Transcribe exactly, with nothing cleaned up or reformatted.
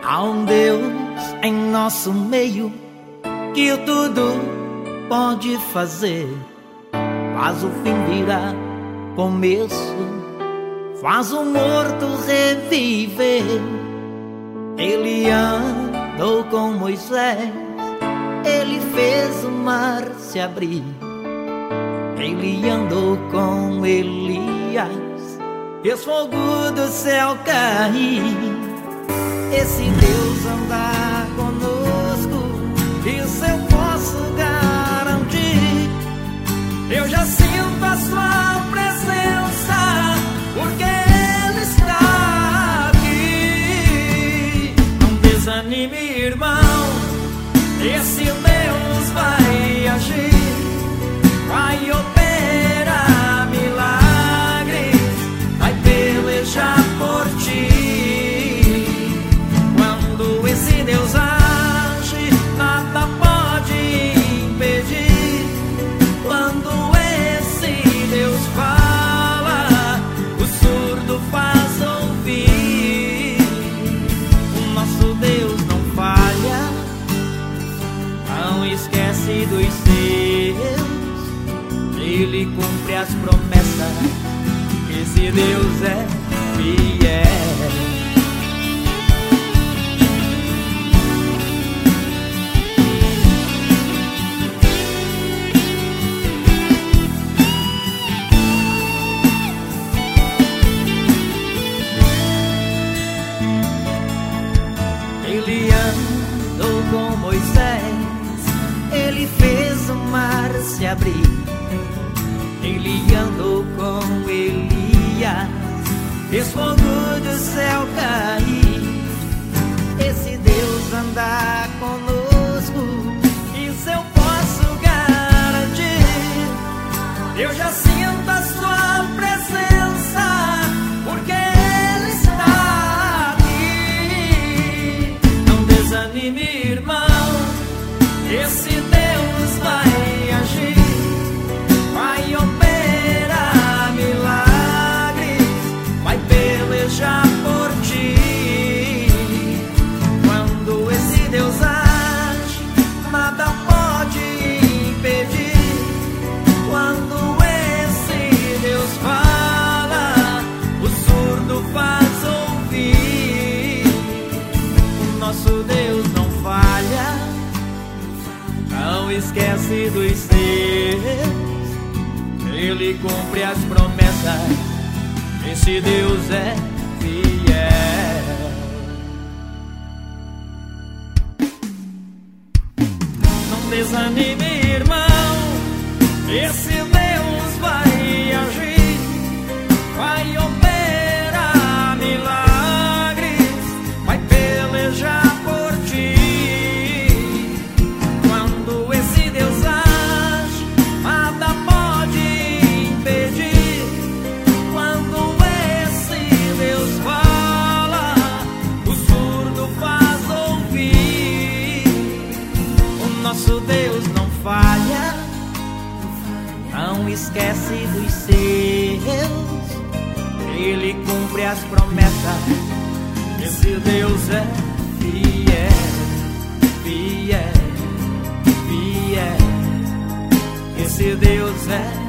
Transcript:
Há um Deus em nosso meio que o tudo pode fazer. Faz o fim virar começo, faz o morto reviver. Ele andou com Moisés, ele fez o mar se abrir. Ele andou com Elias, fez fogo do céu cair. Esse Deus anda conosco, isso eu posso garantir. Eu já sinto a sua presença, porque Ele está aqui. Não desanime, irmão, esse Deus vai agir, vai operar milagres, vai pelejar por ti. Quando esse Deus age, nada pode impedir. Quando esse Deus fala, o surdo faz ouvir. O nosso Deus não falha, não esquece dos seus. Ele cumpre as promessas, esse Deus é fiel. Ele andou com Moisés, ele fez o mar se abrir. Ele andou com Elias, fez fogo do céu cair. Esse Deus anda conosco, isso eu posso garantir. Eu já sinto a sua presença, porque Ele está aqui. Não desanime, irmão, esse Deus vai agir, vai operar milagres, vai pelejar por ti. Quando esse Deus age, nada pode impedir. Quando esse Deus fala, o surdo faz ouvir. O nosso Deus não falha, não esquece dos seus. Ele cumpre as promessas, esse Deus é fiel. Não desanime, irmão, esse Deus vai agir, vai operar milagres, vai pelejar por ti. Quando esse Deus age, nada pode impedir. Quando esse Deus fala, o surdo faz ouvir. O nosso Deus não falha, não esquece dos seus. Ele cumpre as promessas, esse Deus é fiel, fiel, fiel. Esse Deus é